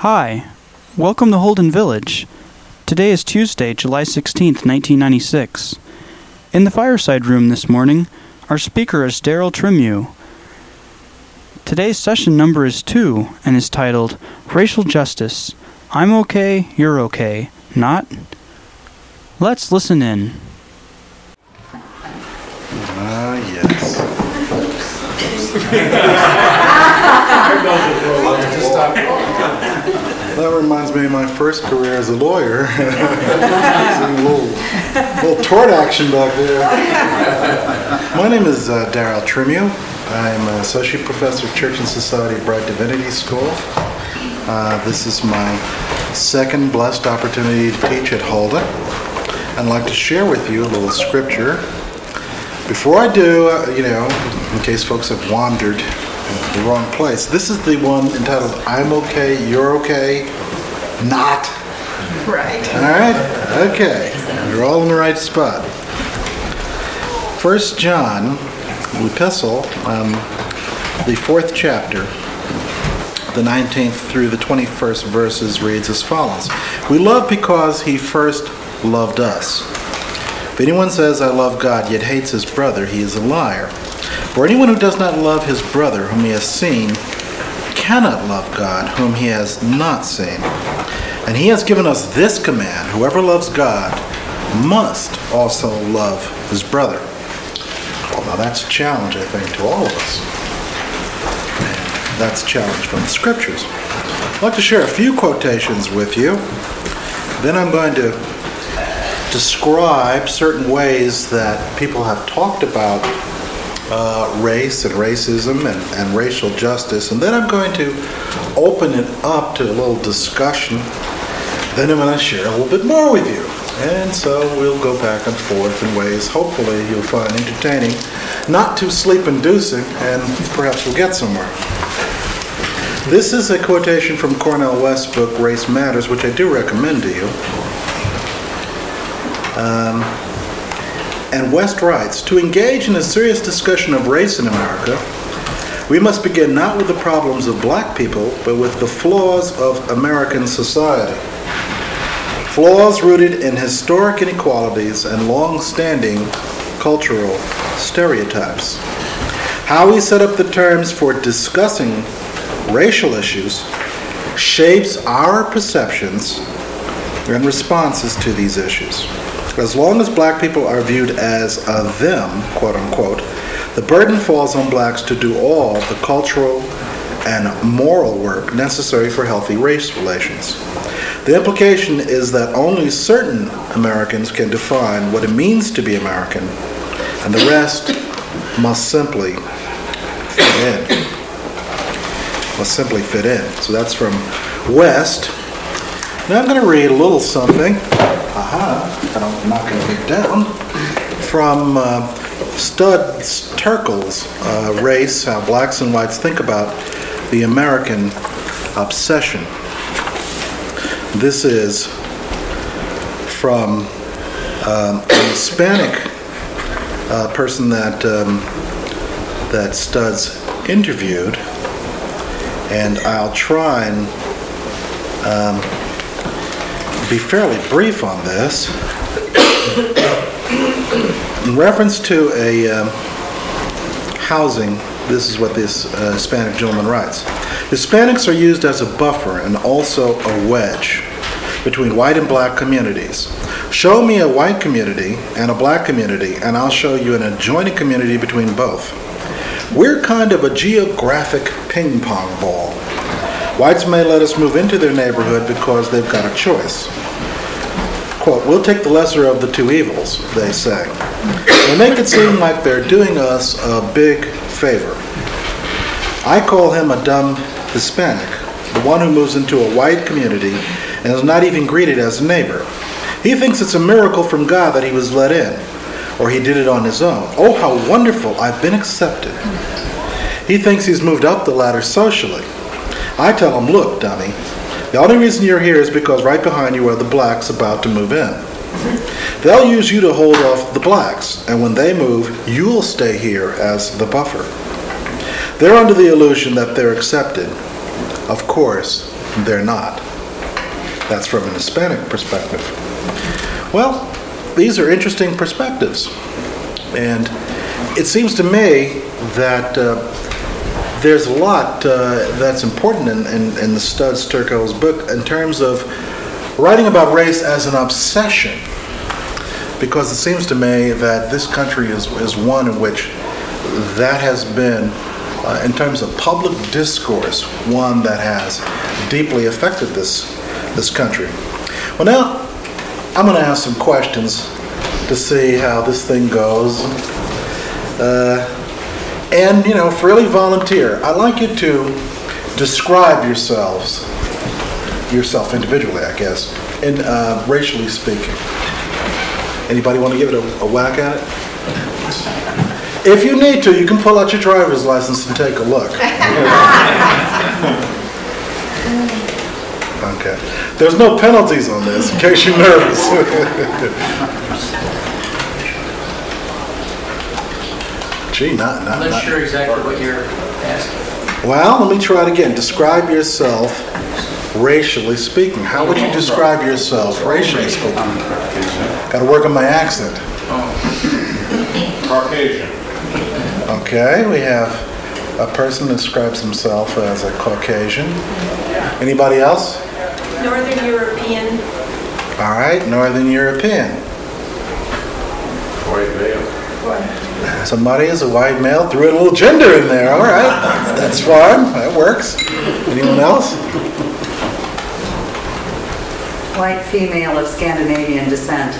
Hi, welcome to Holden Village. Today is Tuesday, July 16th, 1996. In the fireside room this morning, our speaker is Daryl Trimieux. Today's session number is 2 and is titled Racial Justice. I'm okay, you're okay, not? Let's listen in. Yes. That reminds me of my first career as a lawyer. Some little tort action back there. My name is Daryl Trimieux. I'm an associate professor of Church and Society at Bright Divinity School. This is my second blessed opportunity to teach at Holden. I'd like to share with you a little scripture. Before I do, in case folks have wandered in the wrong place, this is the one entitled, I'm okay, you're okay, not. Right. All right? Okay. You're all in the right spot. 1 John, the epistle, the 4th chapter, the 19th through the 21st verses reads as follows. We love because he first loved us. If anyone says, I love God, yet hates his brother, he is a liar. For anyone who does not love his brother whom he has seen cannot love God whom he has not seen. And he has given us this command, whoever loves God must also love his brother. Well, now that's a challenge, I think, to all of us. And that's a challenge from the scriptures. I'd like to share a few quotations with you. Then I'm going to describe certain ways that people have talked about race and racism and racial justice, and then I'm going to open it up to a little discussion. Then I'm going to share a little bit more with you, and so we'll go back and forth in ways hopefully you'll find entertaining, not too sleep-inducing, and perhaps we'll get somewhere. This is a quotation from Cornel West's book Race Matters, which I do recommend to you. And West writes, to engage in a serious discussion of race in America, we must begin not with the problems of black people, but with the flaws of American society. Flaws rooted in historic inequalities and long-standing cultural stereotypes. How we set up the terms for discussing racial issues shapes our perceptions and responses to these issues. As long as black people are viewed as a them, quote unquote, the burden falls on blacks to do all the cultural and moral work necessary for healthy race relations. The implication is that only certain Americans can define what it means to be American, and the rest must simply fit in. So that's from West. Now I'm going to read a little something. I'm not going to get down. From Stud Terkel's Race, How Blacks and Whites Think About the American Obsession. This is from a Hispanic person that Studs interviewed, and I'll try and be fairly brief on this. In reference to a housing, this is what this Hispanic gentleman writes. Hispanics are used as a buffer and also a wedge between white and black communities. Show me a white community and a black community, and I'll show you an adjoining community between both. We're kind of a geographic ping pong ball. Whites may let us move into their neighborhood because they've got a choice. Quote, we'll take the lesser of the two evils, they say. They make it seem like they're doing us a big favor. I call him a dumb Hispanic, the one who moves into a white community and is not even greeted as a neighbor. He thinks it's a miracle from God that he was let in, or he did it on his own. Oh, how wonderful, I've been accepted. He thinks he's moved up the ladder socially. I tell him, look, dummy, the only reason you're here is because right behind you are the blacks about to move in. They'll use you to hold off the blacks, and when they move, you'll stay here as the buffer. They're under the illusion that they're accepted. Of course, they're not. That's from an Hispanic perspective. Well, these are interesting perspectives. And it seems to me that there's a lot that's important in the Studs Terkel's book in terms of writing about race as an obsession, because it seems to me that this country is one in which that has been, in terms of public discourse, one that has deeply affected this country. Well, now I'm going to ask some questions to see how this thing goes. And, freely volunteer. I'd like you to describe yourself individually, I guess, in racially speaking. Anybody want to give it a whack at it? If you need to, you can pull out your driver's license and take a look. Okay. There's no penalties on this, in case you're nervous. Gee, I'm not sure exactly what you're asking. Well, let me try it again. Describe yourself racially speaking. How would you describe yourself racially speaking? Got to work on my accent. Caucasian. Okay, we have a person that describes himself as a Caucasian. Anybody else? Northern European. All right, Northern European. White male. Somebody is a white male. Threw in a little gender in there. All right, that's fine. That works. Anyone else? White female of Scandinavian descent.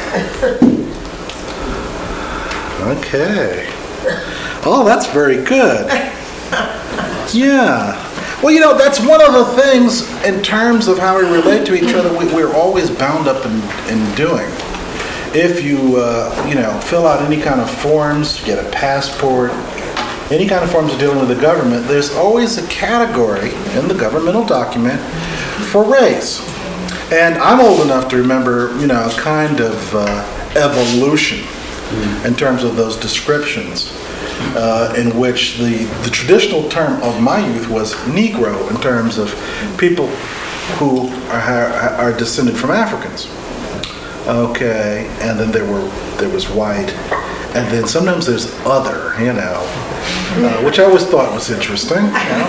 Okay. Oh, that's very good. Yeah. Well, that's one of the things in terms of how we relate to each other, we're always bound up in doing. If you, fill out any kind of forms, get a passport, any kind of forms of dealing with the government, there's always a category in the governmental document for race. And I'm old enough to remember, a kind of evolution in terms of those descriptions, in which the traditional term of my youth was Negro, in terms of people who are descended from Africans. Okay, and then there was white, and then sometimes there's other, which I always thought was interesting.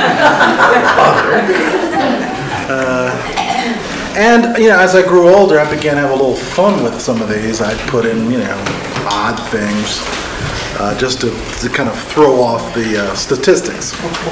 Other. And, as I grew older, I began to have a little fun with some of these. I'd put in, odd things, just to kind of throw off the statistics.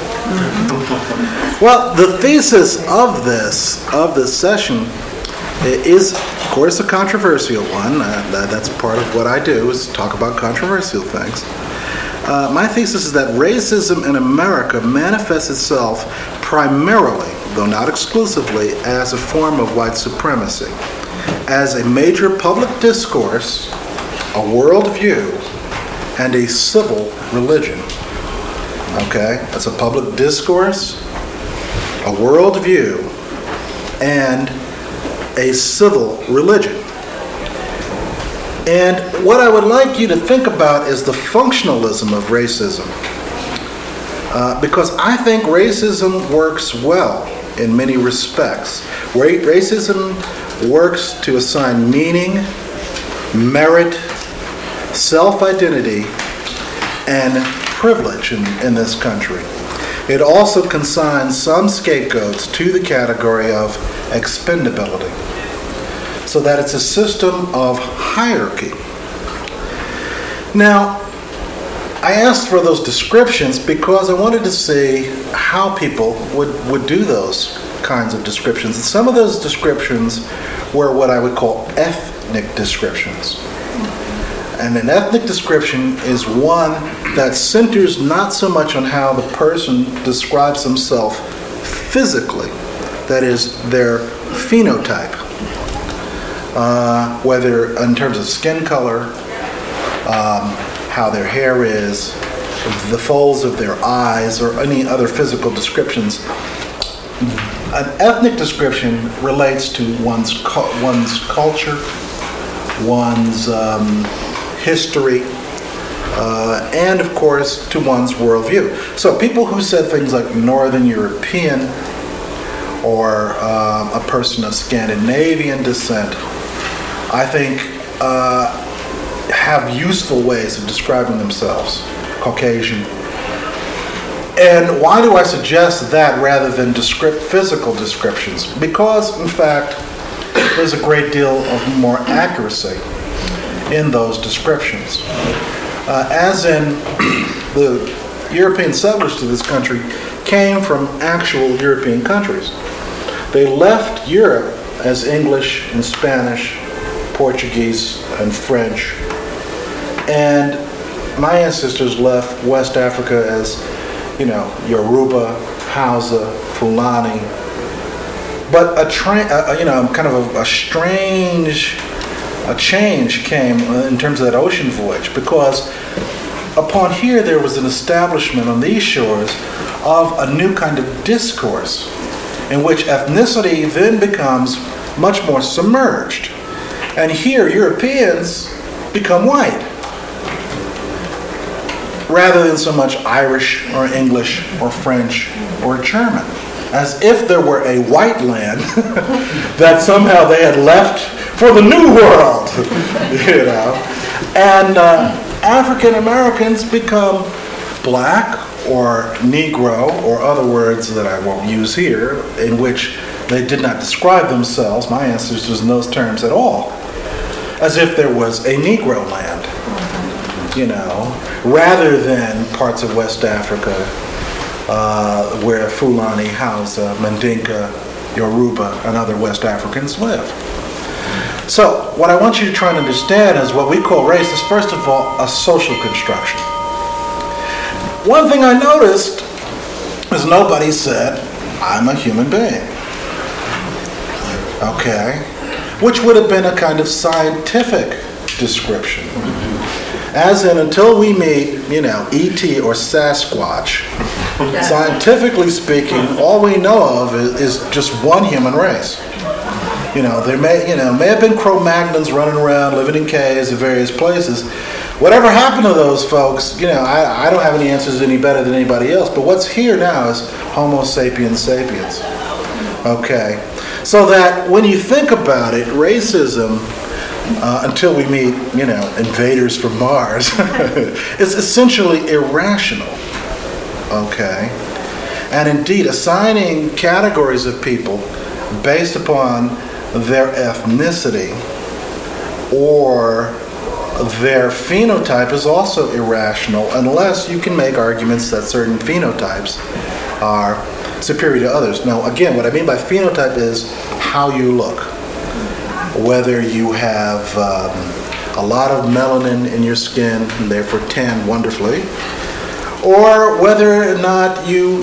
Well, the thesis of this session is, of course, a controversial one. That's part of what I do, is talk about controversial things. My thesis is that racism in America manifests itself primarily, though not exclusively, as a form of white supremacy, as a major public discourse, a worldview, and a civil religion. Okay? That's a public discourse, a worldview, and a civil religion. And what I would like you to think about is the functionalism of racism. Because I think racism works well in many respects. Racism works to assign meaning, merit, self-identity, and privilege in this country. It also consigns some scapegoats to the category of expendability, so that it's a system of hierarchy. Now, I asked for those descriptions because I wanted to see how people would do those kinds of descriptions. And some of those descriptions were what I would call ethnic descriptions. And an ethnic description is one that centers not so much on how the person describes himself physically, that is, their phenotype, whether in terms of skin color, how their hair is, the folds of their eyes, or any other physical descriptions. An ethnic description relates to one's culture, one's history, and of course to one's worldview. So people who said things like Northern European or a person of Scandinavian descent, I think have useful ways of describing themselves, Caucasian. And why do I suggest that rather than physical descriptions? Because, in fact, there's a great deal of more accuracy in those descriptions. As in, the European settlers to this country came from actual European countries. They left Europe as English and Spanish, Portuguese and French. And my ancestors left West Africa as, Yoruba, Hausa, Fulani. But a change came in terms of that ocean voyage, because upon here there was an establishment on these shores of a new kind of discourse in which ethnicity then becomes much more submerged. And here Europeans become white, rather than so much Irish or English or French or German, as if there were a white land that somehow they had left for the New World, And African Americans become black or Negro, or other words that I won't use here, in which they did not describe themselves, my ancestors, in those terms at all, as if there was a Negro land, rather than parts of West Africa where Fulani, Hausa, Mandinka, Yoruba, and other West Africans live. So, what I want you to try and understand is what we call race is, first of all, a social construction. One thing I noticed is nobody said, I'm a human being. Okay? Which would have been a kind of scientific description. As in, until we meet, E.T. or Sasquatch, scientifically speaking, all we know of is just one human race. There may have been Cro-Magnons running around, living in caves in various places. Whatever happened to those folks, I don't have any answers any better than anybody else. But what's here now is Homo sapiens sapiens. Okay, so that when you think about it, racism, until we meet, invaders from Mars, is essentially irrational. Okay, and indeed, assigning categories of people based upon their ethnicity or their phenotype is also irrational, unless you can make arguments that certain phenotypes are superior to others. Now, again, what I mean by phenotype is how you look. Whether you have a lot of melanin in your skin and therefore tan wonderfully, or whether or not you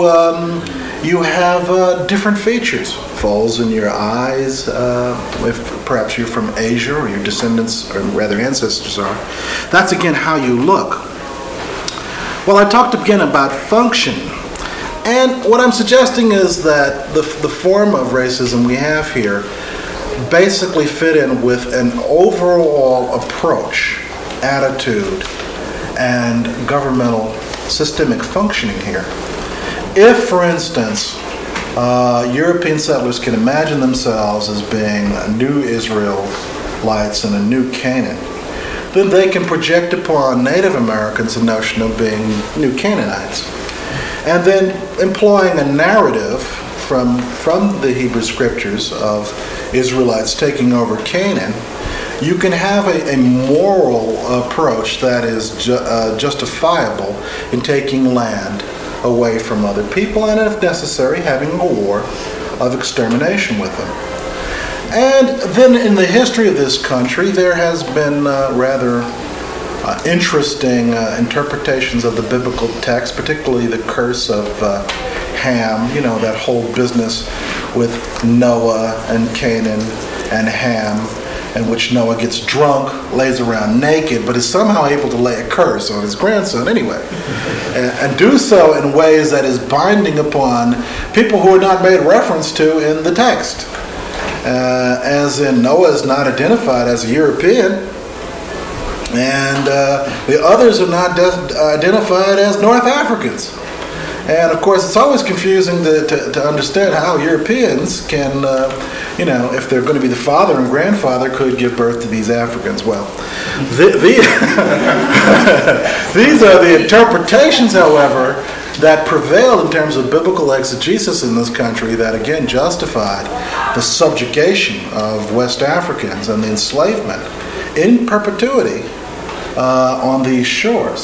have different features, folds in your eyes, if perhaps you're from Asia or your descendants, or rather ancestors are. That's again how you look. Well, I talked again about function. And what I'm suggesting is that the form of racism we have here basically fit in with an overall approach, attitude, and governmental systemic functioning here. If, for instance, European settlers can imagine themselves as being new Israelites and a new Canaan, then they can project upon Native Americans the notion of being new Canaanites. And then employing a narrative from the Hebrew Scriptures of Israelites taking over Canaan, you can have a moral approach that is justifiable in taking land away from other people, and if necessary, having a war of extermination with them. And then in the history of this country, there has been rather interesting interpretations of the biblical text, particularly the curse of Ham, that whole business with Noah and Canaan and Ham, in which Noah gets drunk, lays around naked, but is somehow able to lay a curse on his grandson anyway. And do so in ways that is binding upon people who are not made reference to in the text. As in, Noah is not identified as a European, and the others are not identified as North Africans. And of course, it's always confusing to understand how Europeans can, if they're going to be the father and grandfather, could give birth to these Africans. Well, these are the interpretations, however, that prevailed in terms of biblical exegesis in this country that, again, justified the subjugation of West Africans and the enslavement in perpetuity on these shores.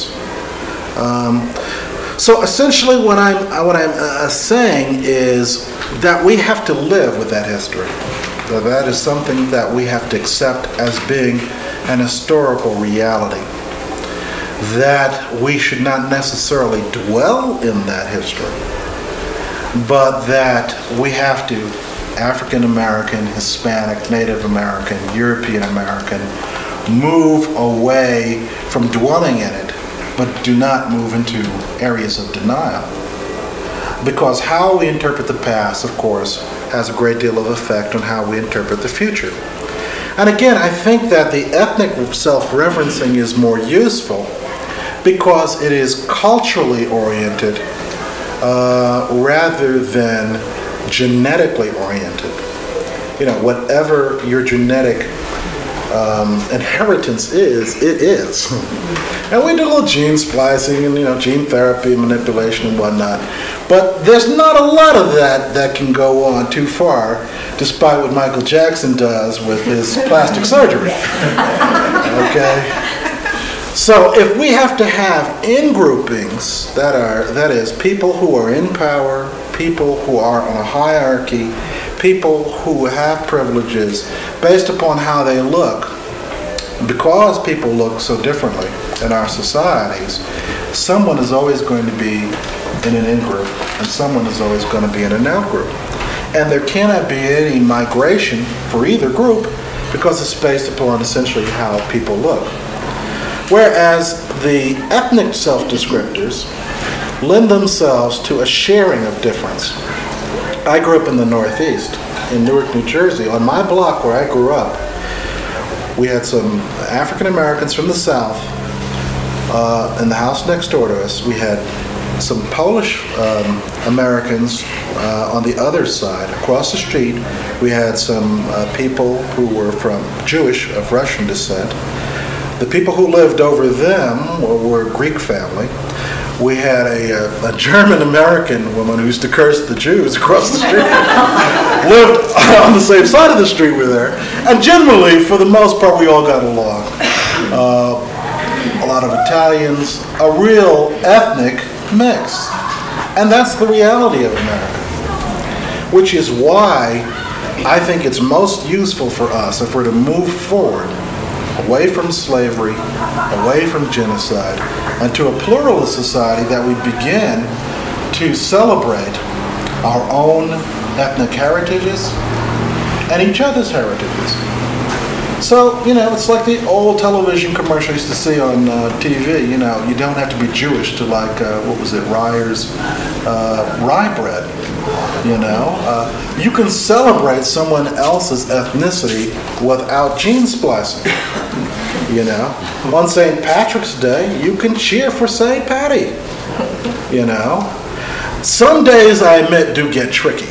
So essentially what I'm saying is that we have to live with that history. That is something that we have to accept as being an historical reality. That we should not necessarily dwell in that history, but that we have to, African American, Hispanic, Native American, European American, move away from dwelling in it, but do not move into areas of denial. Because how we interpret the past, of course, has a great deal of effect on how we interpret the future. And again, I think that the ethnic self-referencing is more useful because it is culturally oriented rather than genetically oriented. Whatever your genetic inheritance is, it is. And we do a little gene splicing and gene therapy, manipulation and whatnot. But there's not a lot of that can go on too far, despite what Michael Jackson does with his plastic surgery. Okay? So if we have to have in-groupings, that is, people who are in power, people who are on a hierarchy, people who have privileges based upon how they look, because people look so differently in our societies, someone is always going to be in an in-group and someone is always going to be in an out-group. And there cannot be any migration for either group because it's based upon essentially how people look. Whereas the ethnic self-descriptors lend themselves to a sharing of difference. I grew up in the Northeast, in Newark, New Jersey. On my block where I grew up, we had some African Americans from the South. In the house next door to us, we had some Polish Americans on the other side. Across the street, we had some people who were from Jewish, of Russian descent. The people who lived over them were a Greek family. We had a German-American woman who used to curse the Jews across the street, lived on the same side of the street with her, and generally, for the most part, we all got along. A lot of Italians, a real ethnic mix. And that's the reality of America, which is why I think it's most useful for us if we're to move forward away from slavery, away from genocide, and to a pluralist society that we begin to celebrate our own ethnic heritages and each other's heritages. So, it's like the old television commercial I used to see on TV, you don't have to be Jewish to like, Ryer's rye bread, You can celebrate someone else's ethnicity without gene splicing, On St. Patrick's Day, you can cheer for St. Patty, Some days, I admit, do get tricky.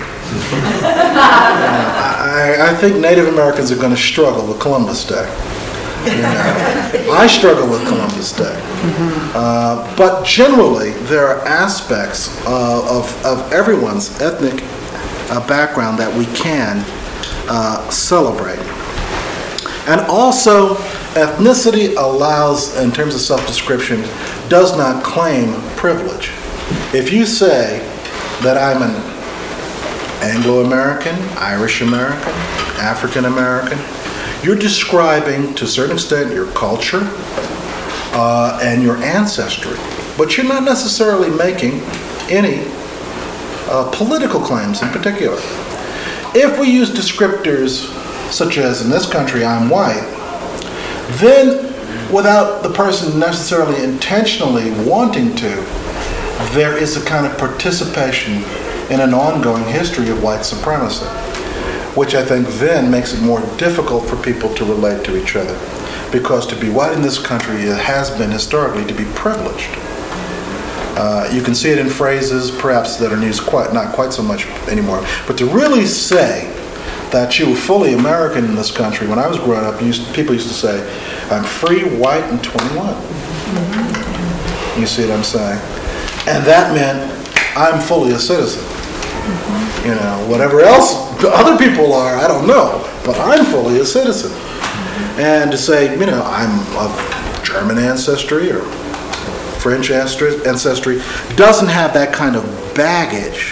I think Native Americans are going to struggle with Columbus Day. I struggle with Columbus Day. But generally, there are aspects of everyone's ethnic background that we can celebrate. And also, ethnicity allows, in terms of self-description, does not claim privilege. If you say that I'm an Anglo-American, Irish-American, African-American, you're describing, to a certain extent, your culture and your ancestry. But you're not necessarily making any political claims in particular. If we use descriptors such as, in this country, I'm white, then without the person necessarily intentionally wanting to, there is a kind of participation in an ongoing history of white supremacy, which I think then makes it more difficult for people to relate to each other. Because to be white in this country, it has been historically to be privileged. You can see it in phrases, perhaps, that are used not quite so much anymore. But to really say that you were fully American in this country, when I was growing up, people used to say, I'm free, white, and 21. You see what I'm saying? And that meant I'm fully a citizen. You know, whatever else other people are, I don't know, but I'm fully a citizen. And to say, you know, I'm of German ancestry or French ancestry doesn't have that kind of baggage.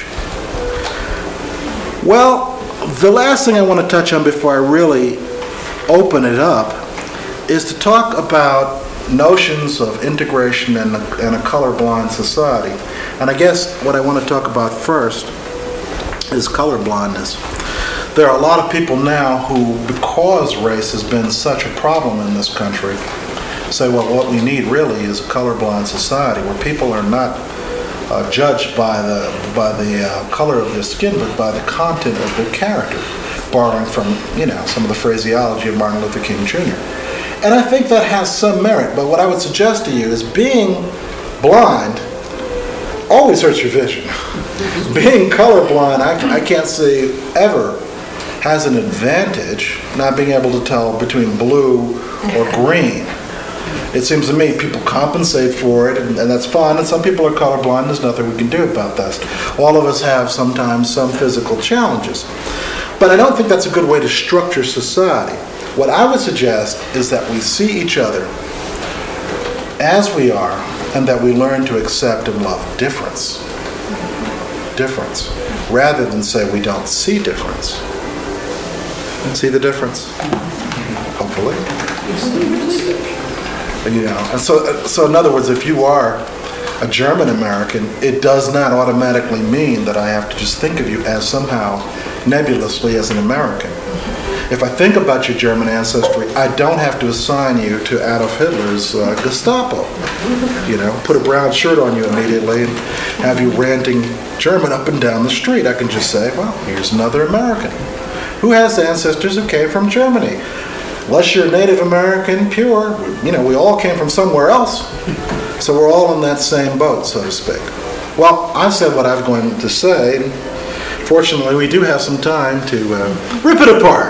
Well, the last thing I want to touch on before I really open it up is to talk about notions of integration and a colorblind society. And I guess what I want to talk about first is colorblindness. There are a lot of people now who, because race has been such a problem in this country, say, well, what we need really is a colorblind society where people are not judged by the color of their skin, but by the content of their character, borrowing from, you know, some of the phraseology of Martin Luther King Jr. And I think that has some merit, but what I would suggest to you is being blind always hurts your vision. Being colorblind, I can't see ever has an advantage, not being able to tell between blue or green. It seems to me people compensate for it, and that's fine, and some people are colorblind, there's nothing we can do about that. All of us have sometimes some physical challenges. But I don't think that's a good way to structure society. What I would suggest is that we see each other as we are, and that we learn to accept and love difference. Difference. Rather than say we don't see difference. See the difference? Hopefully. You know, and so in other words, if you are a German American, it does not automatically mean that I have to just think of you as somehow nebulously as an American. If I think about your German ancestry, I don't have to assign you to Adolf Hitler's Gestapo. You know, put a brown shirt on you immediately and have you ranting German up and down the street. I can just say, well, here's another American who has ancestors who came from Germany. Unless you're Native American, pure, you know, we all came from somewhere else. So we're all in that same boat, so to speak. Well, I've said what I was going to say. Fortunately, we do have some time to rip it apart.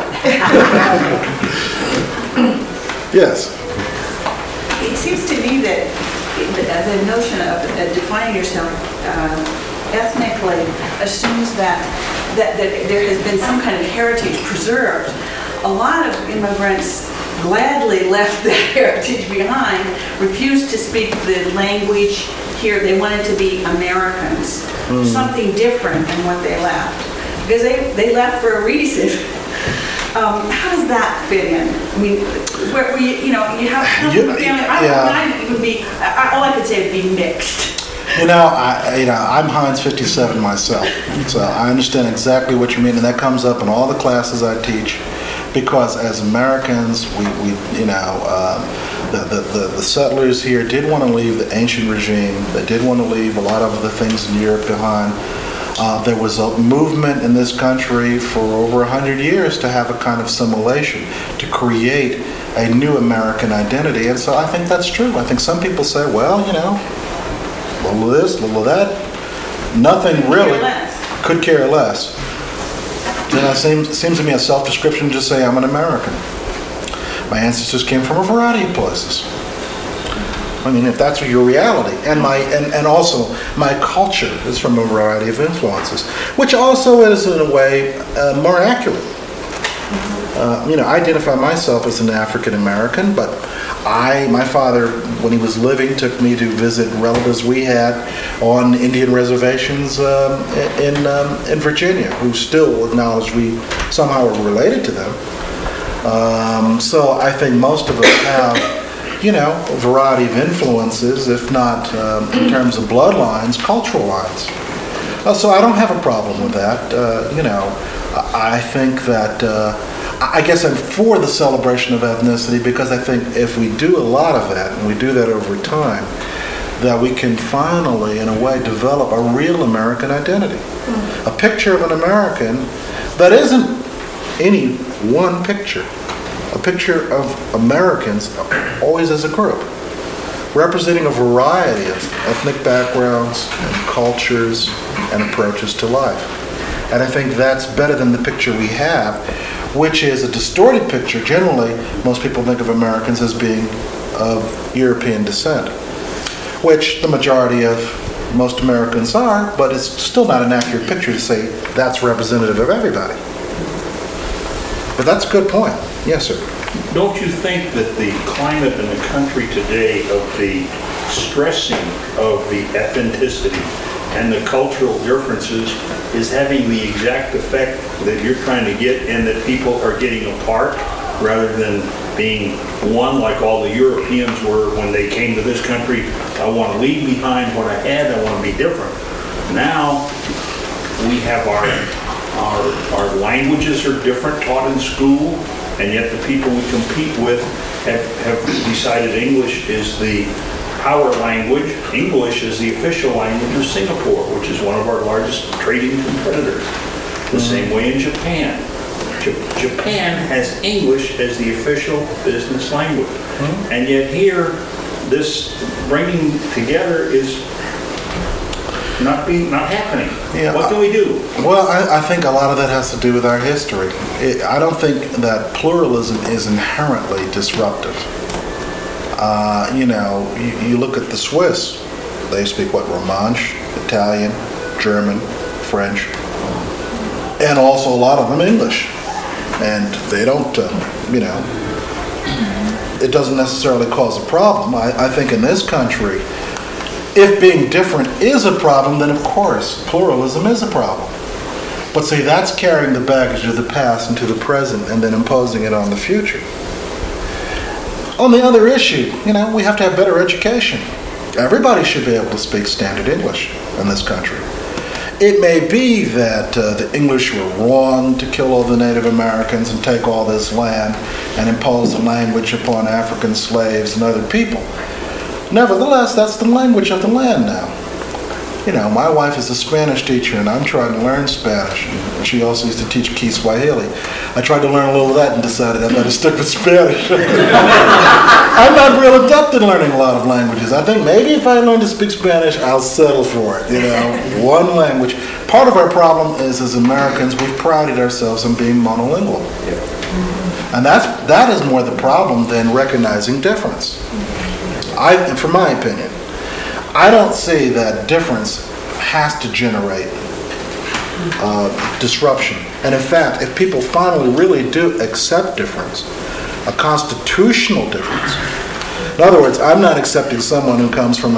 Yes? It seems to me that the notion of defining yourself ethnically assumes that there has been some kind of heritage preserved. A lot of immigrants gladly left that heritage behind, refused to speak the language here. They wanted to be Americans, something different than what they left. Because they left for a reason. How does that fit in? I mean, where you have family. All I could say would be mixed. I'm Heinz 57 myself, so I understand exactly what you mean, and that comes up in all the classes I teach. Because as Americans, the settlers here did want to leave the ancient regime. They did want to leave a lot of the things in Europe behind. There was a movement in this country for over 100 years to have a kind of assimilation, to create a new American identity. And so I think that's true. I think some people say, well, a little of this, a little of that. Nothing really. Could care less. Then it seems to me a self-description to just say I'm an American. My ancestors came from a variety of places. I mean, if that's your reality, and also my culture is from a variety of influences, which also is in a way more accurate. I identify myself as an African American, but my father, when he was living, took me to visit relatives we had on Indian reservations in Virginia, who still acknowledge we somehow are related to them. So I think most of us have, a variety of influences, if not in terms of bloodlines, cultural lines. So I don't have a problem with that. I think that I guess I'm for the celebration of ethnicity because I think if we do a lot of that, and we do that over time, that we can finally, in a way, develop a real American identity. A picture of an American that isn't any one picture. A picture of Americans always as a group. representing a variety of ethnic backgrounds and cultures and approaches to life. And I think that's better than the picture we have, which is a distorted picture. Generally, most people think of Americans as being of European descent, which the majority of most Americans are, but it's still not an accurate picture to say that's representative of everybody. But that's a good point. Yes, sir. Don't you think that the climate in the country today of the stressing of the ethnicity and the cultural differences is having the exact effect that you're trying to get, and that people are getting apart rather than being one like all the Europeans were when they came to this country? I want to leave behind what I had, I want to be different. Now we have our languages are different taught in school, and yet the people we compete with have decided English is the power language. English is the official language of Singapore, which is one of our largest trading competitors. The same way in Japan. Japan has English as the official business language. And yet here, this bringing together is not happening. Yeah, what do we do? Well, I think a lot of that has to do with our history. I don't think that pluralism is inherently disruptive. You look at the Swiss, they speak Romansh, Italian, German, French, and also a lot of them English. And they don't, it doesn't necessarily cause a problem. I think in this country, if being different is a problem, then of course pluralism is a problem. But see, that's carrying the baggage of the past into the present and then imposing it on the future. On the other issue, we have to have better education. Everybody should be able to speak standard English in this country. It may be that the English were wrong to kill all the Native Americans and take all this land and impose a language upon African slaves and other people. Nevertheless, that's the language of the land now. My wife is a Spanish teacher, and I'm trying to learn Spanish. And she also used to teach Kiswahili. I tried to learn a little of that and decided I better stick with Spanish. I'm not real adept in learning a lot of languages. I think maybe if I learn to speak Spanish, I'll settle for it. One language. Part of our problem is, as Americans, we've prided ourselves on being monolingual. And that is more the problem than recognizing difference. For my opinion, I don't see that difference has to generate disruption. And in fact, if people finally really do accept difference, a constitutional difference. In other words, I'm not accepting someone who comes from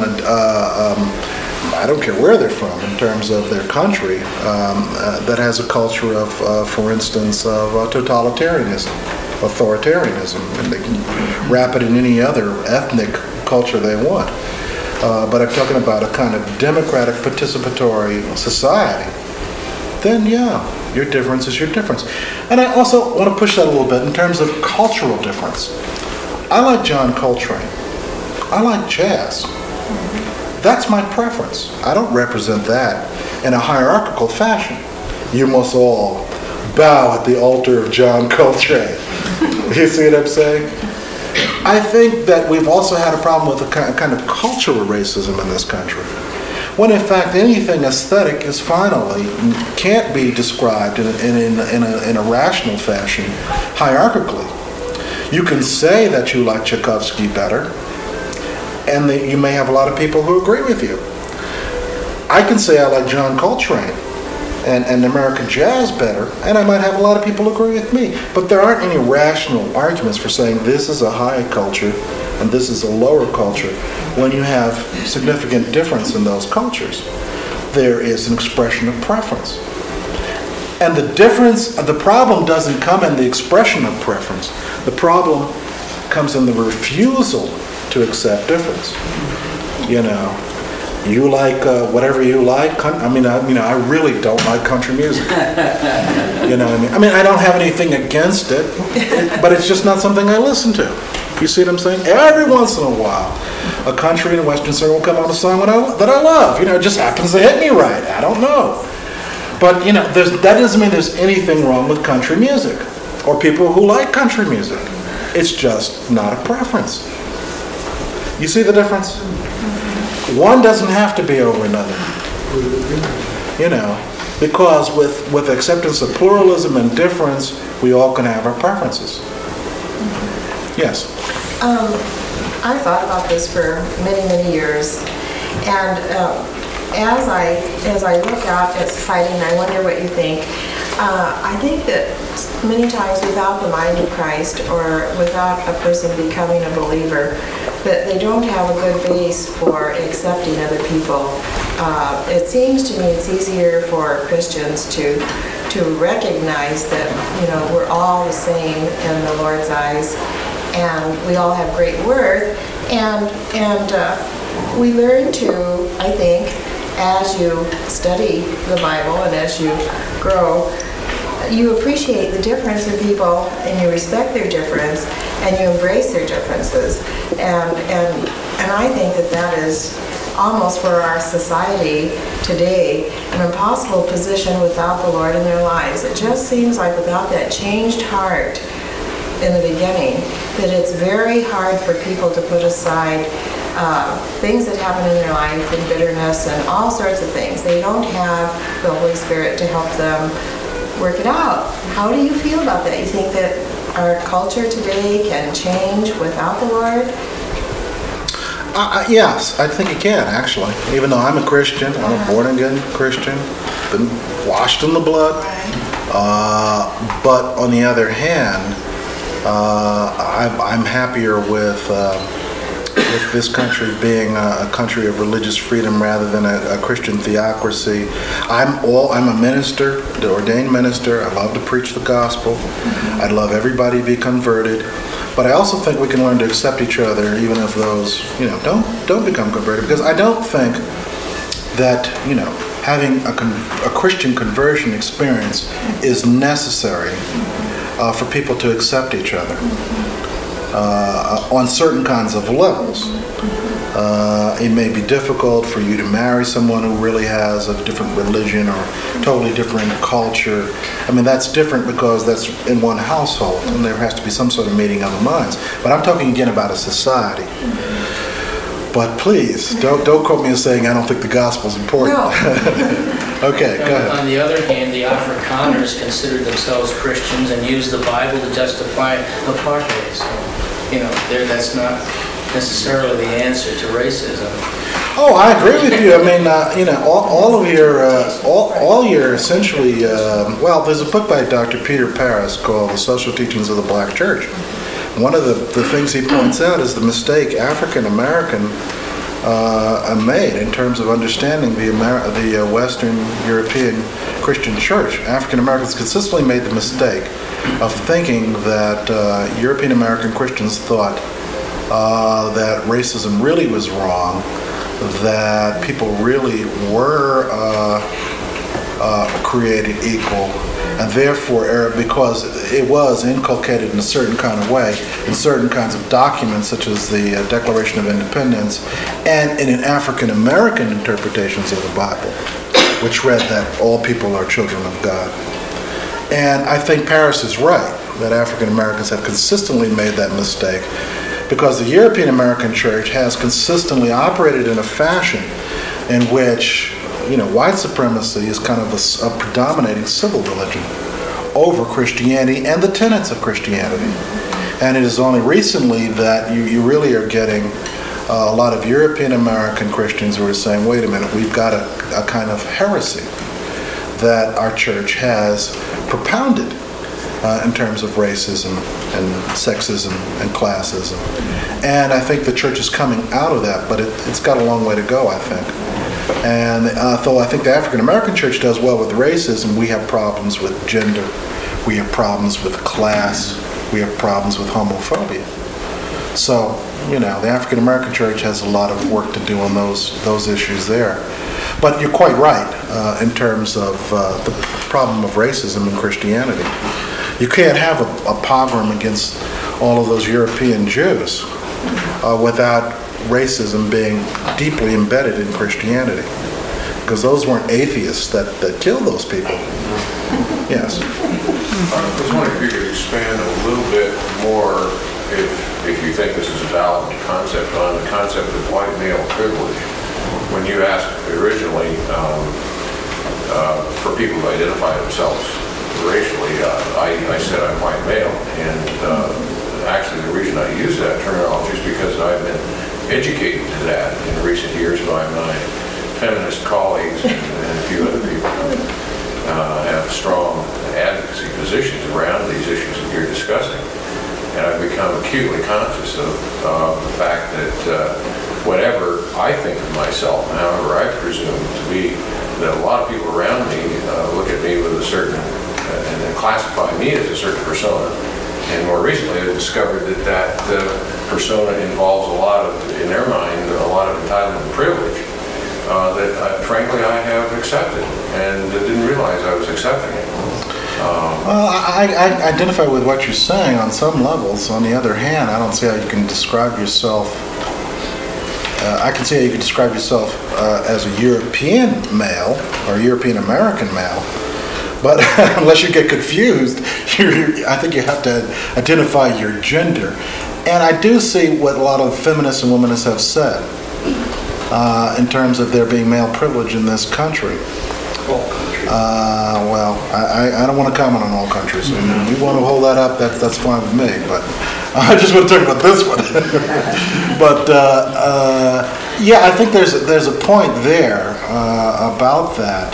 I don't care where they're from in terms of their country, that has a culture of, for instance, of totalitarianism, authoritarianism, and they can wrap it in any other ethnic culture they want. But I'm talking about a kind of democratic participatory society, then yeah, your difference is your difference. And I also want to push that a little bit in terms of cultural difference. I like John Coltrane. I like jazz. That's my preference. I don't represent that in a hierarchical fashion. You must all bow at the altar of John Coltrane. You see what I'm saying? I think that we've also had a problem with a kind of cultural racism in this country, when in fact anything aesthetic is can't be described in a rational fashion, hierarchically. You can say that you like Tchaikovsky better, and that you may have a lot of people who agree with you. I can say I like John Coltrane and American jazz better, and I might have a lot of people agree with me. But there aren't any rational arguments for saying this is a high culture and this is a lower culture when you have significant difference in those cultures. There is an expression of preference. And the problem doesn't come in the expression of preference. The problem comes in the refusal to accept difference. You like whatever you like. I really don't like country music. I don't have anything against it, but it's just not something I listen to. You see what I'm saying? Every once in a while, a country and a western singer will come on a song that I love. It just happens to hit me right. I don't know. But, that doesn't mean there's anything wrong with country music or people who like country music. It's just not a preference. You see the difference? One doesn't have to be over another. You know, because with acceptance of pluralism and difference, we all can have our preferences. Yes? I thought about this for many, many years, and as I look out at society, and I wonder what you think, I think that many times without the mind of Christ or without a person becoming a believer, that they don't have a good base for accepting other people. It seems to me it's easier for Christians to recognize that, you know, we're all the same in the Lord's eyes, and we all have great worth, and we learn to, I think, as you study the Bible and as you grow, you appreciate the difference in people, and you respect their difference, and you embrace their differences, and I think that is almost for our society today an impossible position without the Lord in their lives. It just seems like without that changed heart in the beginning, that it's very hard for people to put aside things that happen in their life and bitterness and all sorts of things. They don't have the Holy Spirit to help them work it out. How do you feel about that? You think that our culture today can change without the Lord? Yes, I think it can, actually. Even though I'm a Christian, I'm a born-again Christian, been washed in the blood. But on the other hand, I'm happier with this country being a country of religious freedom rather than a Christian theocracy. I'm a minister, the ordained minister. I love to preach the gospel. I'd love everybody to be converted. But I also think we can learn to accept each other, even if those, you know, don't become converted. Because I don't think that, you know, having a Christian conversion experience is necessary for people to accept each other on certain kinds of levels. It may be difficult for you to marry someone who really has a different religion or totally different culture. I mean, that's different because that's in one household, and there has to be some sort of meeting of the minds. But I'm talking again about a society. But please, don't quote me as saying I don't think the gospel's important. No. Okay, go ahead. On the other hand, the Afrikaners considered themselves Christians and used the Bible to justify apartheid. So, you know, that's not necessarily the answer to racism. Oh, I agree with you. I mean, you know, all your essentially. Well, there's a book by Dr. Peter Paris called "The Social Teachings of the Black Church." One of the things he points out is the mistake African American made in terms of understanding the Western European Christian Church. African Americans consistently made the mistake of thinking that European American Christians thought that racism really was wrong, that people really were created equal, and therefore, because it was inculcated in a certain kind of way, in certain kinds of documents such as the Declaration of Independence, and in African American interpretations of the Bible, which read that all people are children of God. And I think Paris is right, that African Americans have consistently made that mistake, because the European American Church has consistently operated in a fashion in which, you know, white supremacy is kind of a predominating civil religion over Christianity and the tenets of Christianity. And it is only recently that you really are getting a lot of European American Christians who are saying, wait a minute, we've got a kind of heresy that our church has propounded in terms of racism and sexism and classism. And I think the church is coming out of that, but it's got a long way to go, I think. And though I think the African American church does well with racism, we have problems with gender, we have problems with class, we have problems with homophobia. So, you know, the African American church has a lot of work to do on those issues there. But you're quite right in terms of the problem of racism in Christianity. You can't have a pogrom against all of those European Jews without racism being deeply embedded in Christianity, because those weren't atheists that killed those people. Yes. I was wondering if you could expand a little bit more, if if you think this is a valid concept, on the concept of white male privilege. When you asked originally for people to identify themselves racially, I said I'm white male, and actually the reason I use that terminology is because I've been educated to that in recent years by my feminist colleagues and a few other people who have strong advocacy positions around these issues that you're discussing. And I've become acutely conscious of the fact that whatever I think of myself, however I presume to be, that a lot of people around me look at me with a certain, and then classify me as a certain persona. And more recently I've discovered that persona involves a lot of, in their mind, a lot of entitlement and privilege that frankly I have accepted and didn't realize I was accepting it. Well, I identify with what you're saying on some levels. On the other hand, I don't see how you can describe yourself. I can see how you can describe yourself as a European male or European American male. But unless you get confused, I think you have to identify your gender. And I do see what a lot of feminists and womanists have said in terms of there being male privilege in this country. All countries. Well, I don't want to comment on all countries. If you want to hold that up, that's fine with me. But I just want to talk about this one. But yeah, I think there's a point there about that.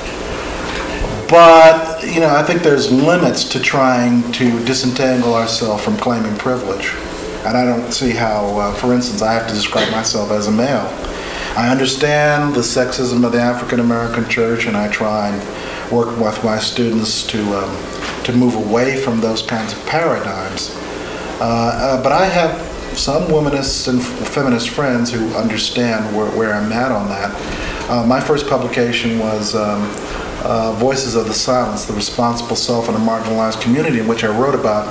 But I think there's limits to trying to disentangle ourselves from claiming privilege. And I don't see how, for instance, I have to describe myself as a male. I understand the sexism of the African American church, and I try and work with my students to move away from those kinds of paradigms. But I have some womanists and feminist friends who understand where I'm at on that. My first publication was Voices of the Silence, the Responsible Self in a Marginalized Community, in which I wrote about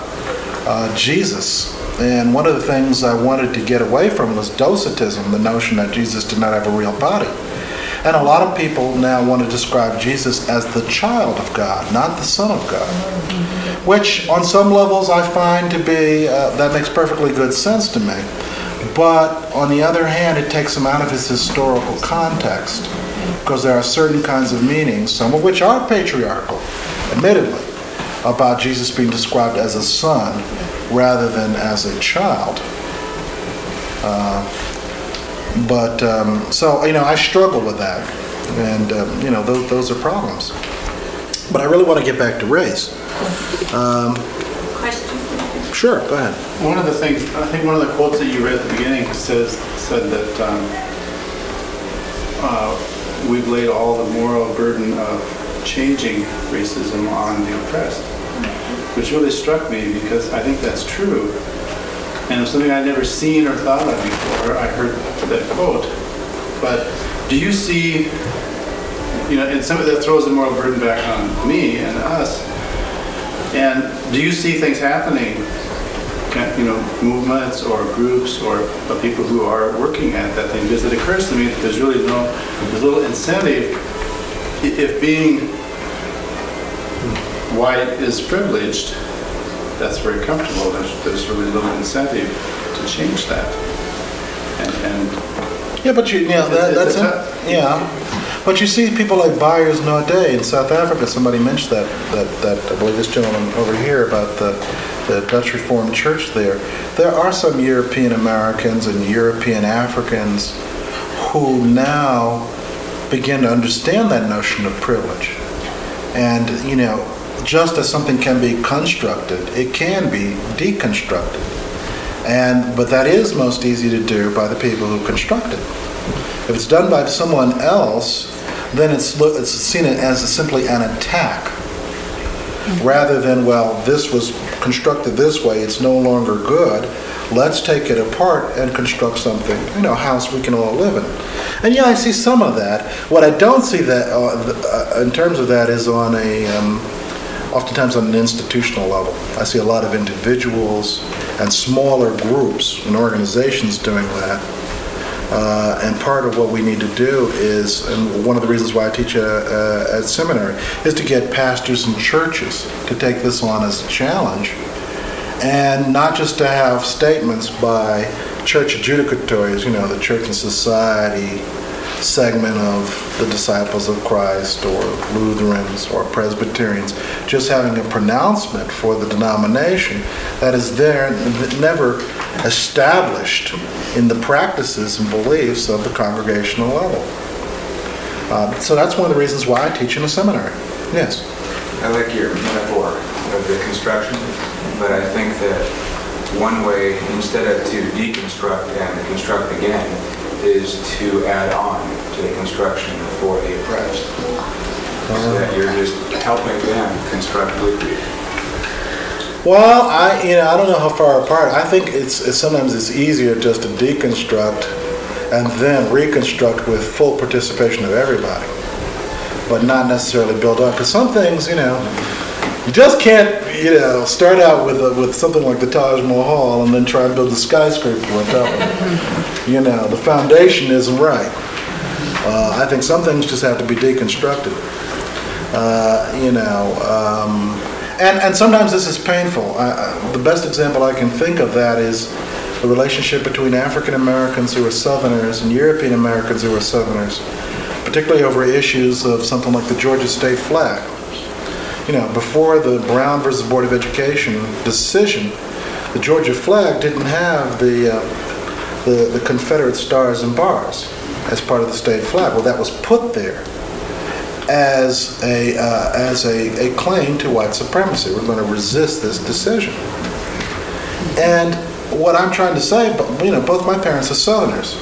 Jesus. And one of the things I wanted to get away from was docetism, the notion that Jesus did not have a real body. And a lot of people now want to describe Jesus as the child of God, not the Son of God, which on some levels I find to be, that makes perfectly good sense to me. But on the other hand, it takes him out of his historical context, because there are certain kinds of meanings, some of which are patriarchal, admittedly, about Jesus being described as a son rather than as a child. So I struggle with that, and those are problems. But I really want to get back to race. Question? Sure, go ahead. One of the things, I think one of the quotes that you read at the beginning said that we've laid all the moral burden of changing racism on the oppressed, which really struck me because I think that's true. And it was something I'd never seen or thought of before. I heard that quote. But do you see, and some of that throws the moral burden back on me and us. And do you see things happening, movements or groups or people who are working at that thing? Because it occurs to me that there's really there's little incentive if being white is privileged. That's very comfortable. There's really little incentive to change that. And yeah, but that's it. Yeah. But you see people like Byers Naudet in South Africa. Somebody mentioned that I believe this gentleman over here about the Dutch Reformed Church there. There are some European Americans and European Africans who now begin to understand that notion of privilege. And, just as something can be constructed, it can be deconstructed. But that is most easy to do by the people who construct it. If it's done by someone else, then it's seen as simply an attack, rather than, this was constructed this way, it's no longer good, let's take it apart and construct something, a house we can all live in. And yeah, I see some of that. What I don't see that in terms of that is on oftentimes on an institutional level. I see a lot of individuals and smaller groups and organizations doing that. And part of what we need to do is, and one of the reasons why I teach at seminary, is to get pastors and churches to take this on as a challenge and not just to have statements by church adjudicatories, the church and society segment of the Disciples of Christ or Lutherans or Presbyterians, just having a pronouncement for the denomination that is there, never established in the practices and beliefs of the congregational level. So that's one of the reasons why I teach in a seminary. Yes? I like your metaphor of the construction, but I think that one way, instead of to deconstruct and construct again, is to add on to the construction for the oppressed. So that you're just helping them construct with you. Well, I don't know how far apart. I think it's sometimes it's easier just to deconstruct and then reconstruct with full participation of everybody, but not necessarily build up. Because some things, you just can't, start out with something like the Taj Mahal and then try and build a skyscraper on top of it. The foundation isn't right. I think some things just have to be deconstructed. And sometimes this is painful. The best example I can think of that is the relationship between African Americans who are Southerners and European Americans who are Southerners, particularly over issues of something like the Georgia state flag. Before the Brown versus Board of Education decision, the Georgia flag didn't have the Confederate stars and bars as part of the state flag. Well, that was put there as a claim to white supremacy. We're going to resist this decision. And what I'm trying to say, both my parents are Southerners.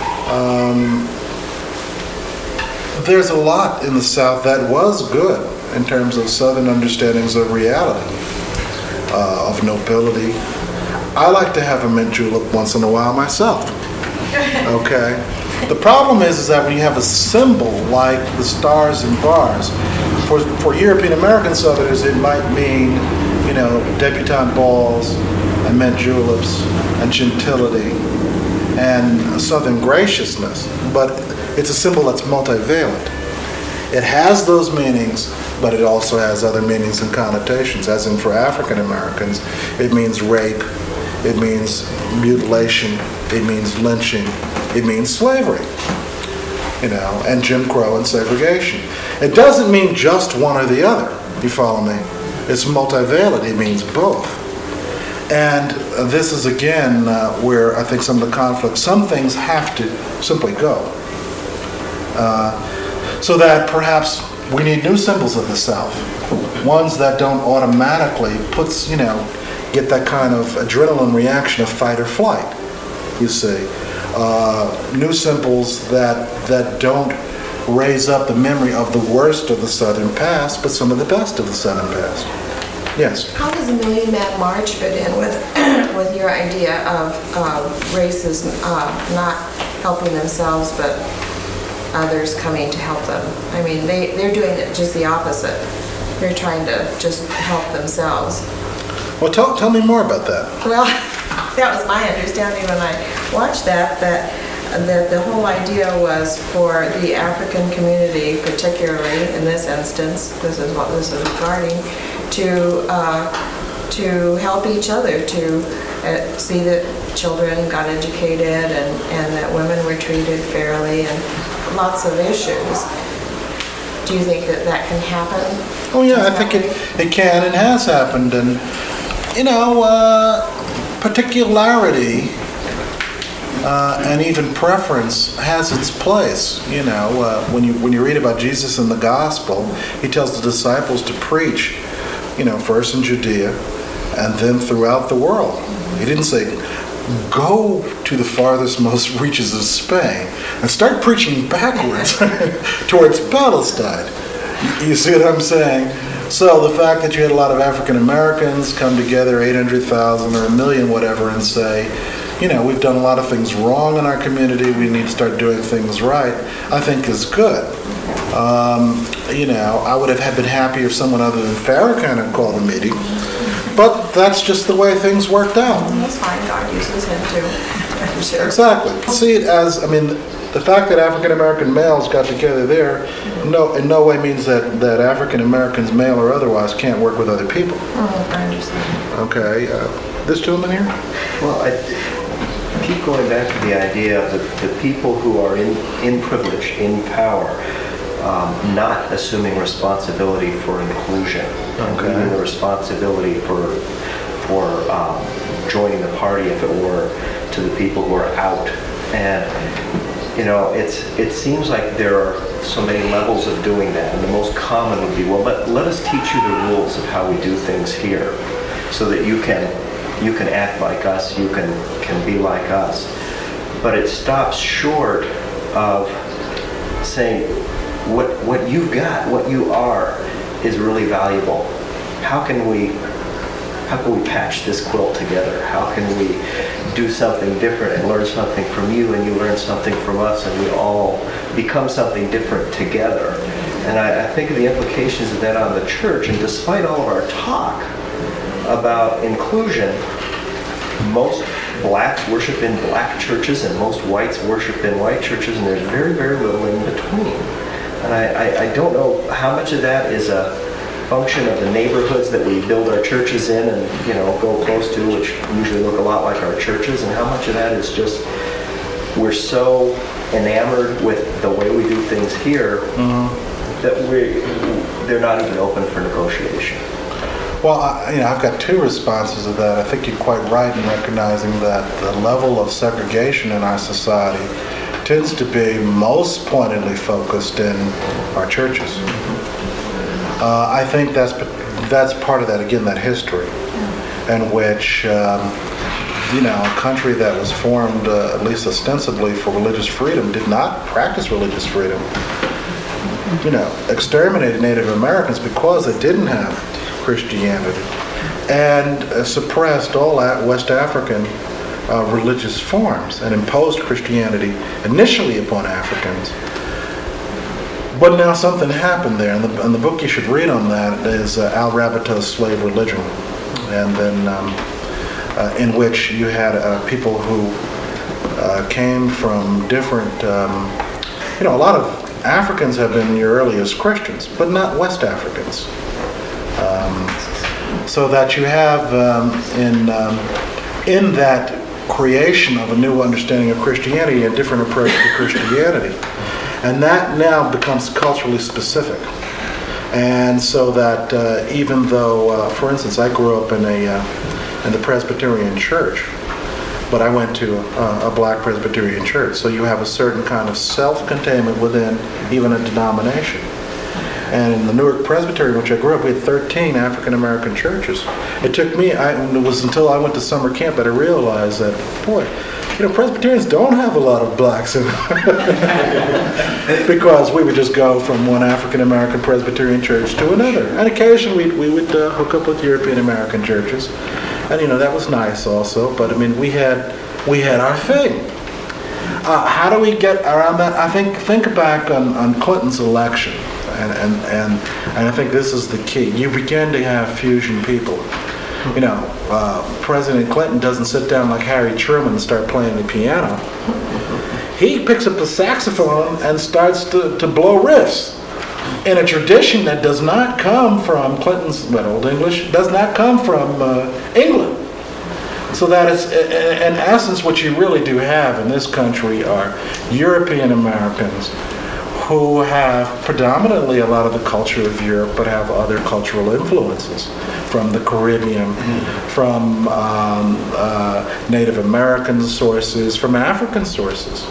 There's a lot in the South that was good in terms of Southern understandings of reality, of nobility. I like to have a mint julep once in a while myself. Okay? The problem is that when you have a symbol like the stars and bars, for European American Southerners it might mean, debutante balls and mint juleps and gentility and Southern graciousness, but it's a symbol that's multivalent. It has those meanings, but it also has other meanings and connotations, as in for African Americans, it means rape, it means mutilation, it means lynching, it means slavery, and Jim Crow and segregation. It doesn't mean just one or the other, you follow me? It's multivalent, it means both. And this is again where I think some of the conflict, some things have to simply go. So that perhaps we need new symbols of the South, ones that don't automatically get that kind of adrenaline reaction of fight or flight, you see. New symbols that don't raise up the memory of the worst of the Southern past, but some of the best of the Southern past. Yes? How does the Million Man March fit in with your idea of races not helping themselves, but others coming to help them? I mean, they're doing it just the opposite. They're trying to just help themselves. Well, tell me more about that. Well, that was my understanding when I watched that the whole idea was for the African community, particularly in this instance, this is what this is regarding, to help each other, to see that children got educated and that women were treated fairly and lots of issues. Do you think that can happen? Oh yeah, I think it can and has happened, and particularity and even preference has its place. When you read about Jesus in the Gospel, he tells the disciples to preach, first in Judea and then throughout the world. He didn't say, go to the farthest most reaches of Spain and start preaching backwards towards Palestine. You see what I'm saying? So the fact that you had a lot of African Americans come together, 800,000 or 1 million, whatever, and say, we've done a lot of things wrong in our community, we need to start doing things right, I think is good. I would have been happy if someone other than Farrakhan had called a meeting, but that's just the way things worked out. That's fine, God uses him too. I'm sure. Exactly. See it as, The fact that African American males got together there, in no way means that African Americans, male or otherwise, can't work with other people. I understand. Okay, this gentleman here? Well, I keep going back to the idea of the people who are in privilege, in power, not assuming responsibility for inclusion, including the responsibility for joining the party, if it were, to the people who are out. And it seems like there are so many levels of doing that, and the most common would be, well, let us teach you the rules of how we do things here, so that you can act like us, you can be like us. But it stops short of saying what you've got, what you are, is really valuable. How can we patch this quilt together? How can we do something different and learn something from you, and you learn something from us, and we all become something different together? And I think of the implications of that on the church. And despite all of our talk about inclusion, most blacks worship in black churches and most whites worship in white churches, and there's very, very little in between. And I don't know how much of that is a function of the neighborhoods that we build our churches in and go close to, which usually look a lot like our churches, and how much of that is just we're so enamored with the way we do things here that they're not even open for negotiation. Well, I've got two responses to that. I think you're quite right in recognizing that the level of segregation in our society tends to be most pointedly focused in our churches. I think that's part of that, again, that history in which, a country that was formed, at least ostensibly for religious freedom, did not practice religious freedom. Exterminated Native Americans because they didn't have Christianity, and suppressed all West African religious forms and imposed Christianity initially upon Africans. But now something happened there, and the book you should read on that is Al Rabato's Slave Religion, and then in which you had people who came from different, a lot of Africans have been the earliest Christians, but not West Africans. So that you have in that creation of a new understanding of Christianity, a different approach to Christianity. And that now becomes culturally specific. And so that even though, for instance, I grew up in the Presbyterian church, but I went to a black Presbyterian church. So you have a certain kind of self-containment within even a denomination. And in the Newark Presbyterian, which I grew up, we had 13 African American churches. It took me, it was until I went to summer camp that I realized that, boy, Presbyterians don't have a lot of blacks in because we would just go from one African American Presbyterian church to another. And occasionally we would hook up with European American churches. And that was nice also, but we had our thing. How do we get around that? I think back on Clinton's election. And I think this is the key. You begin to have fusion people. President Clinton doesn't sit down like Harry Truman and start playing the piano. He picks up the saxophone and starts to blow riffs in a tradition that does not come from Clinton's, Old English, does not come from England. So that is, in essence, what you really do have in this country are European Americans who have predominantly a lot of the culture of Europe, but have other cultural influences from the Caribbean, from Native American sources, from African sources.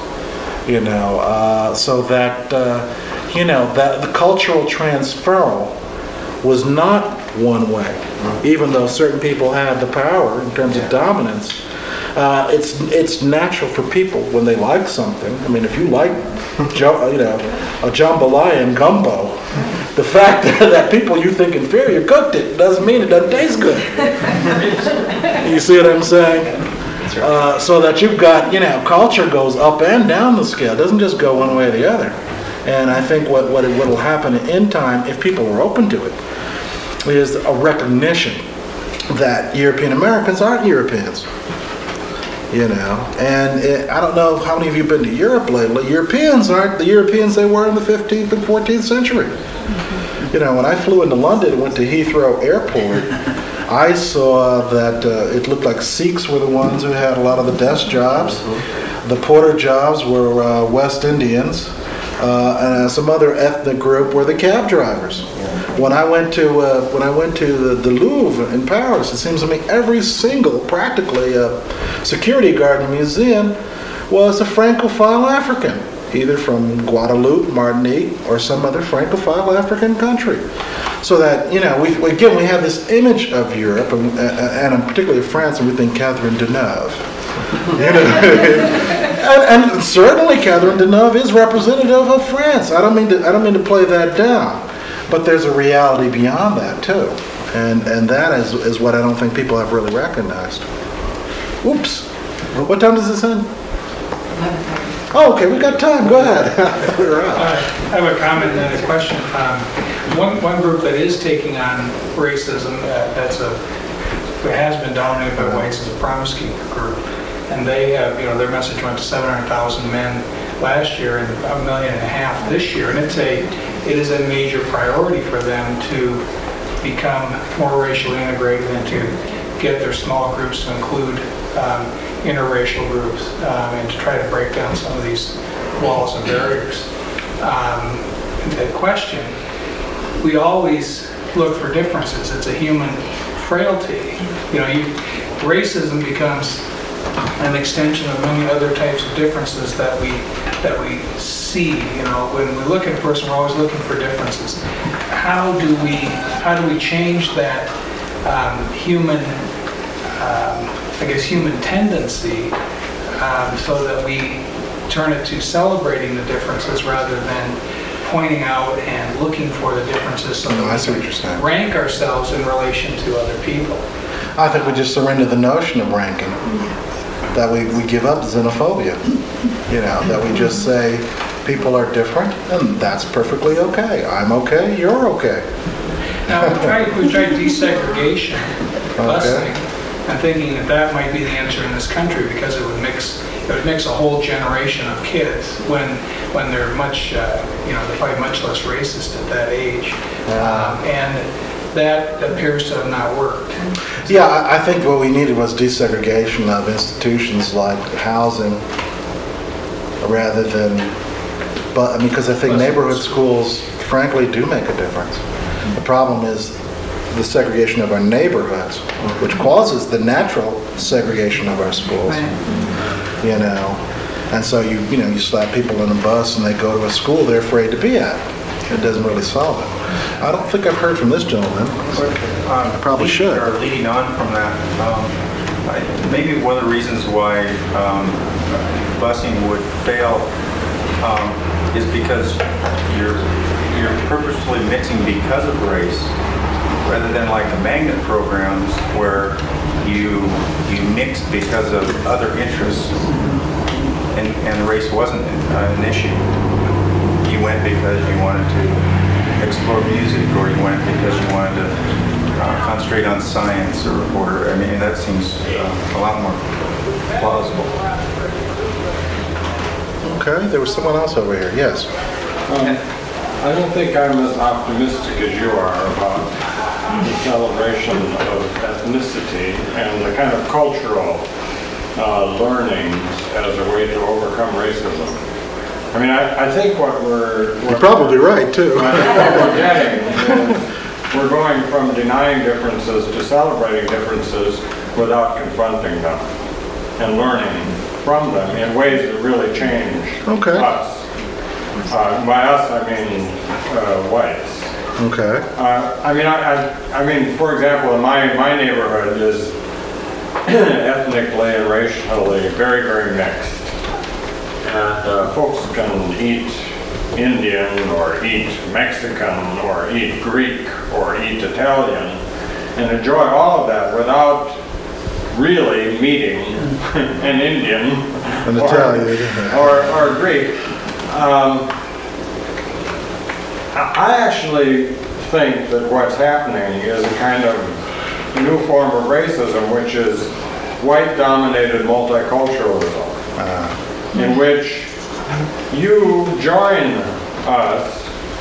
So that that the cultural transfer was not one way, even though certain people had the power in terms of dominance. It's natural for people when they like something. If you like, a jambalaya and gumbo, the fact that people you think inferior cooked it doesn't mean it doesn't taste good. You see what I'm saying? So that you've got, culture goes up and down the scale. It doesn't just go one way or the other. And I think what will happen in time, if people are open to it, is a recognition that European Americans aren't Europeans. And I don't know how many of you have been to Europe lately. Europeans aren't the Europeans they were in the 15th and 14th century. When I flew into London and went to Heathrow Airport, I saw that it looked like Sikhs were the ones who had a lot of the desk jobs. The porter jobs were West Indians, and some other ethnic group were the cab drivers. When I went to the Louvre in Paris, it seems to me every single practically security guard in the museum was a Francophile African, either from Guadeloupe, Martinique, or some other Francophile African country. So that, we have this image of Europe, and particularly of France, and we think Catherine Deneuve. And certainly Catherine Deneuve is representative of France. I don't mean to play that down, but there's a reality beyond that too, and that is what I don't think people have really recognized. Oops. What time does this end? Oh, okay, we got time. Go ahead. I have a comment and a question. One group that is taking on racism that has been dominated by whites is the Promise Keeper group, and they have, their message went to 700,000 men last year and 1.5 million this year, and it is a major priority for them to become more racially integrated and to get their small groups to include interracial groups and to try to break down some of these walls and barriers. The question, we always look for differences. It's a human frailty. Racism becomes an extension of many other types of differences that we see. When we look at a person, we're always looking for differences. How do we change that human tendency so that we turn it to celebrating the differences rather than pointing out and looking for the differences so that we can rank ourselves in relation to other people? I think we just surrender the notion of ranking. That we give up xenophobia. That we just say people are different and that's perfectly okay. I'm okay, you're okay. Now we tried desegregation, busing, and thinking that might be the answer in this country because it would mix a whole generation of kids when they're much they're probably much less racist at that age, and that appears to have not worked. Yeah, I think what we needed was desegregation of institutions like housing, rather than, because I think neighborhood schools, frankly, do make a difference. The problem is the segregation of our neighborhoods, which causes the natural segregation of our schools. And so you slap people in a bus and they go to a school they're afraid to be at. It doesn't really solve it. I don't think I've heard from this gentleman. I probably should. Leading on from that, maybe one of the reasons why busing would fail is because you're purposefully mixing because of race, rather than like the magnet programs where you mix because of other interests, and race wasn't an issue. You went because you wanted to explore music, or you went because you wanted to concentrate on science, or that seems a lot more plausible. Okay, there was someone else over here. Yes. I don't think I'm as optimistic as you are about the celebration of ethnicity and the kind of cultural learnings as a way to overcome racism. I think what you're probably right too. I think what we're getting is we're going from denying differences to celebrating differences without confronting them and learning from them in ways that really change us. By us, I mean whites. Okay. For example, in my neighborhood is ethnically and racially very, very mixed. And folks can eat Indian or eat Mexican or eat Greek or eat Italian and enjoy all of that without really meeting an Indian or Greek. I actually think that what's happening is a kind of new form of racism, which is white-dominated multiculturalism, in which you join us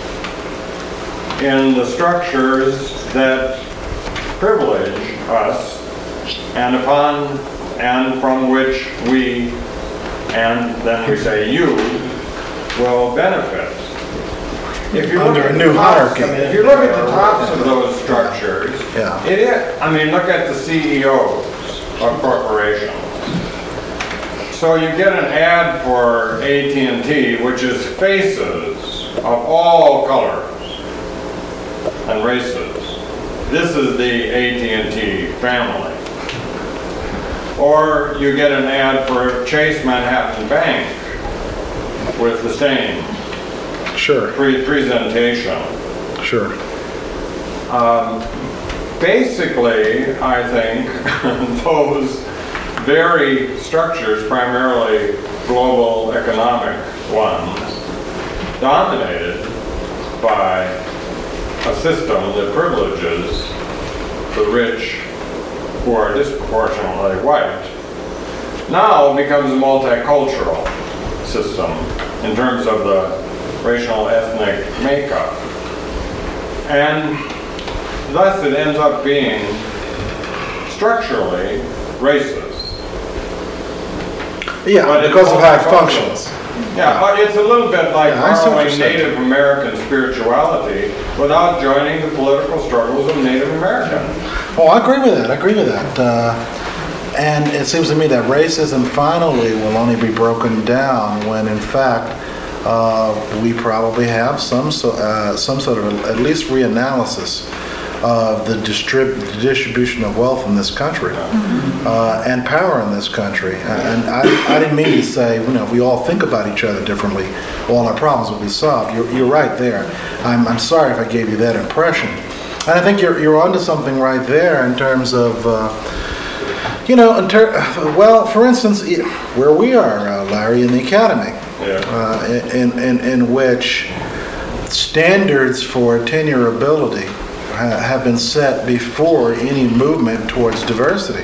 in the structures that privilege us and from which we, and then we say you, will benefit. If you Under look at a new the tops, hierarchy. if you look at the tops of those structures, Yeah. it is. I mean, look at the CEOs of corporations. So you get an ad for AT&T, which is faces of all colors and races. This is the AT&T family. Or you get an ad for Chase Manhattan Bank with the same presentation. Sure. Basically, I think those very structures, primarily global economic ones, dominated by a system that privileges the rich who are disproportionately white, now becomes a multicultural system in terms of the racial ethnic makeup. And thus it ends up being structurally racist. Yeah, But it's because of how it multicultural. functions. Yeah, it's a little bit like Yeah, I see what borrowing you're saying. Native American spirituality without joining the political struggles of Native Americans. Oh, I agree with that. And it seems to me that racism finally will only be broken down when, in fact, we probably have some sort of at least reanalysis of the distribution of wealth in this country and power in this country. And I didn't mean to say, if we all think about each other differently, all our problems will be solved. You're right there. I'm sorry if I gave you that impression. And I think you're onto something right there in terms of, well, for instance, where we are, Larry, in the academy, in which standards for tenurability have been set before any movement towards diversity.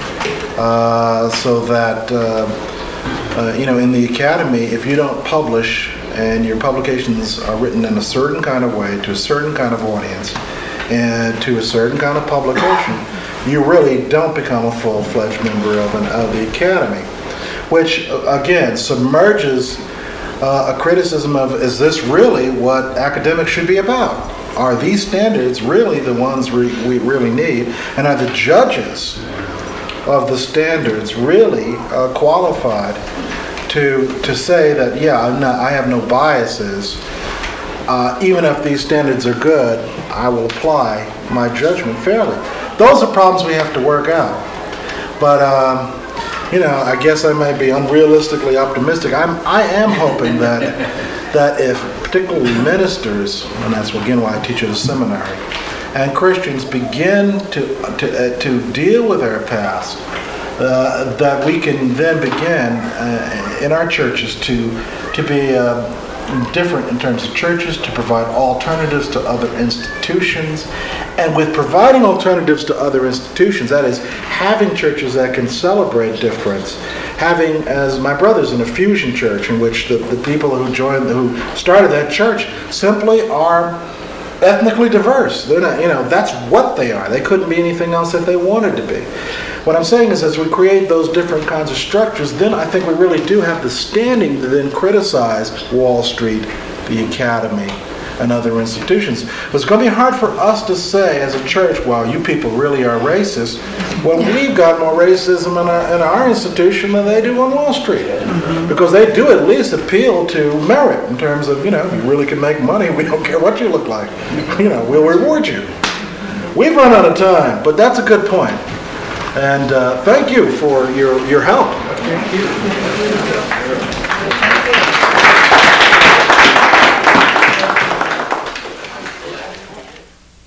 So that, in the academy, if you don't publish and your publications are written in a certain kind of way to a certain kind of audience and to a certain kind of publication, you really don't become a full-fledged member of the academy, which, again, submerges a criticism of, is this really what academics should be about? Are these standards really the ones we really need? And are the judges of the standards really qualified to say that, I have no biases, even if these standards are good, I will apply my judgment fairly. Those are problems we have to work out. But, I guess I may be unrealistically optimistic. I am hoping that if particularly ministers, and that's again why I teach at a seminary, and Christians begin to deal with their past, that we can then begin in our churches to be different in terms of churches, to provide alternatives to other institutions. And with providing alternatives to other institutions, that is, having churches that can celebrate difference, having, as my brother's in a fusion church in which the people who started that church simply are ethnically diverse. They're not, that's what they are. They couldn't be anything else if they wanted to be. What I'm saying is, as we create those different kinds of structures, then I think we really do have the standing to then criticize Wall Street, the academy, and other institutions. But it's going to be hard for us to say as a church, well, you people really are racist, when we've got more racism in our institution than they do on Wall Street. Because they do at least appeal to merit in terms of, you really can make money, we don't care what you look like. We'll reward you. We've run out of time, but that's a good point. And thank you for your help. Thank you.